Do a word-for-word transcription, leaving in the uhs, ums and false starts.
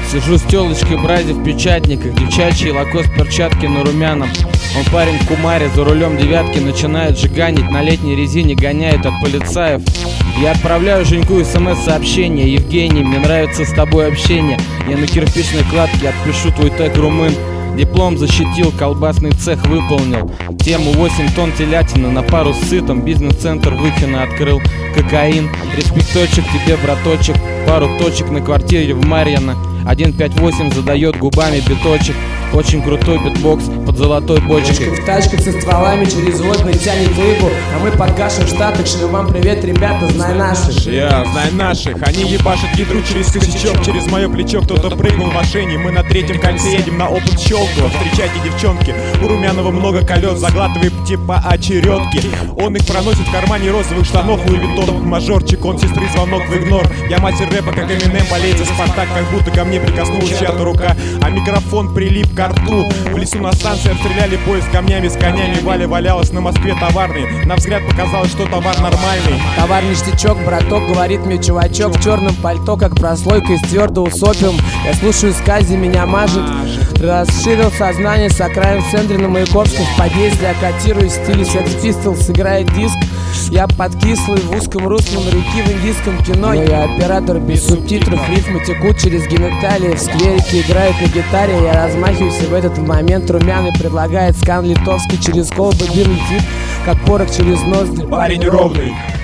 Сижу с телочкой брази в печатниках, девчачьи лакост перчатки на румяном. Он парень в кумаре, за рулем девятки начинает жиганить, на летней резине гоняет от полицаев. Я отправляю Женьку смс-сообщение: Евгений, мне нравится с тобой общение. Я на кирпичной кладке отпишу твой тег румын. Диплом защитил, колбасный цех выполнил. Тему восемь тонн телятины на пару с сытом. Бизнес-центр Выхино открыл. Кокаин, респекточек тебе, браточек. Пару точек на квартире в Марьино. один пять восемь задает губами биточек. Очень крутой битбокс под золотой бочкой. В тачках со стволами через водный тянет лыгу, а мы подкашем штаты. Шлю вам привет, ребята, знай наших. Я знай наших, они ебашат ядру через косячок. Через мое плечо кто-то прыгнул в машине. Мы на третьем кольце едем на опыт щелку. Встречайте, девчонки, у Румянова много колес. Заглатывайте по очередке. Он их проносит в кармане розовых штанов. Луи Виттон, мажорчик, он сестры звонок в игнор. Я мастер рэпа, как Эминем, болеет за Спартак. Как будто ко мне прикоснулась чья-то рука, а микрофон прилип к рту. В лесу на станции обстреляли поезд камнями с конями. Валя валялась на Москве товарной. На взгляд показалось, что товар нормальный. Товар ништячок, браток, говорит мне чувачок. В черном пальто, как прослойка из твердого с опиум. Я слушаю скази, меня мажет. Расширил сознание с окраин в центре на Маяковском. В подъезде окатируюсь в стиле Sex Pistols. Играет диск. Я подкислый в узком руслом реки в индийском кино. Но я оператор без субтитров. Рифмы текут через гениталии. В скверике играют на гитаре. Я размахиваюсь, и в этот момент Румяный предлагает скан литовский через колбы. Белый тип, как порох через ноздри. Парень ровный,